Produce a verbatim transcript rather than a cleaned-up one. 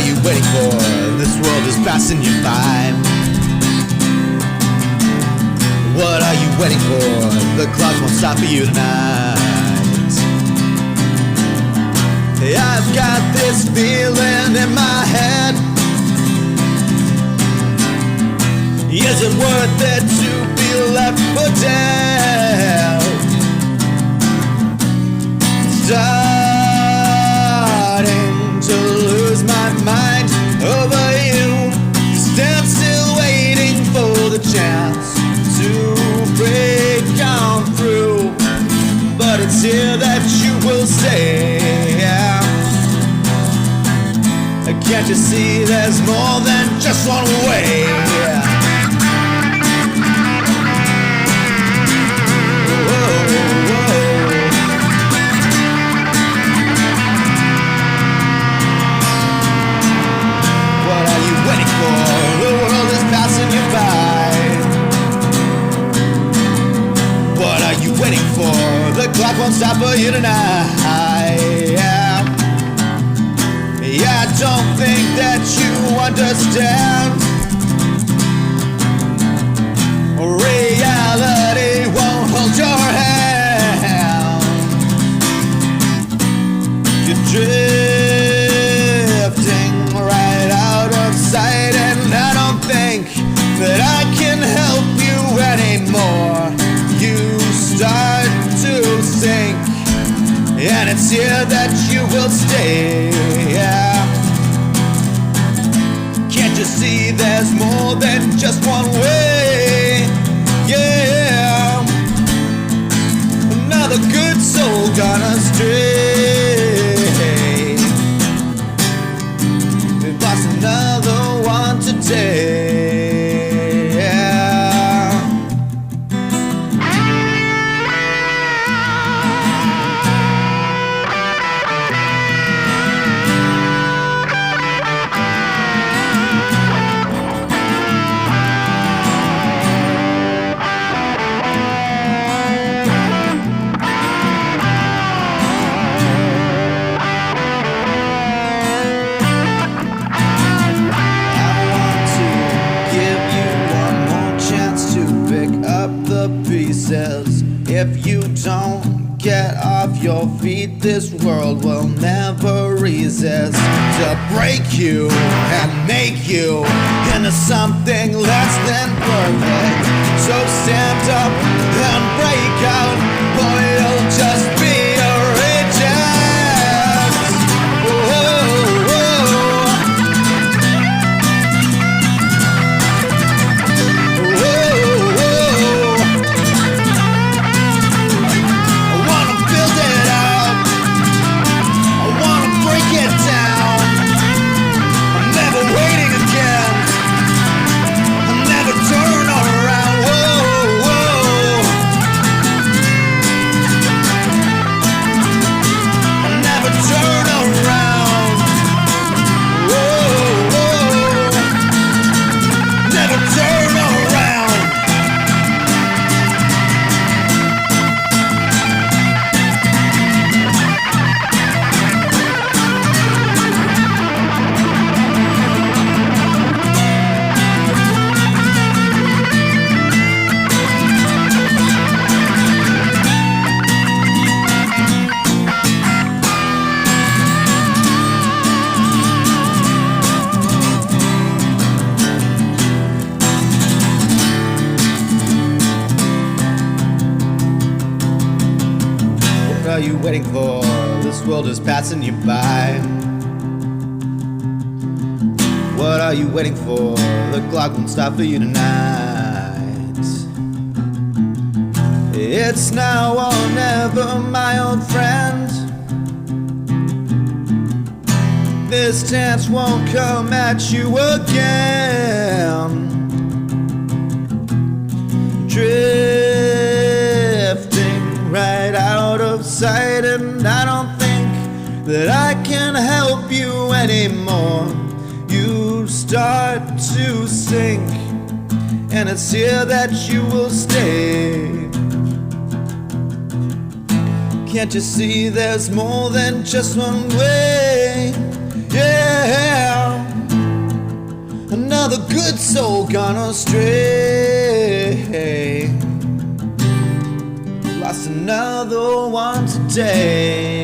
you waiting for? This world is passing you by. What are you waiting for? The clock won't stop for you tonight. I've got this feeling in my head. Is it worth it to be left for dead? Starting to lose my mind over you. Stand still waiting for the chance to break on through. But it's here that you will stay. Can't you see there's more than just one way? Whoa, whoa. What are you waiting for? The world is passing you by. What are you waiting for? The clock won't stop for you tonight. I don't think that you understand. Reality won't hold your hand. You're drifting right out of sight, and I don't think that I can help you anymore. You start to sink, and it's here that you will stay. Can't you see there's more than just one way? Yeah. Another good soul gone astray. We've lost another one today. If you don't get off your feet, this world will never resist to break you and make you into something less than perfect. So stand up and break out, or you'll just be a reject. Whoa, What are you waiting for? This world is passing you by. What are you waiting for? The clock won't stop for you tonight. It's now or never, my old friend. This chance won't come at you again. Drifting right out of sight, and I don't think that I can help you anymore. You start to sink, and it's here that you will stay. Can't you see there's more than just one way? Yeah. another good soul gone astray. Lost another one today.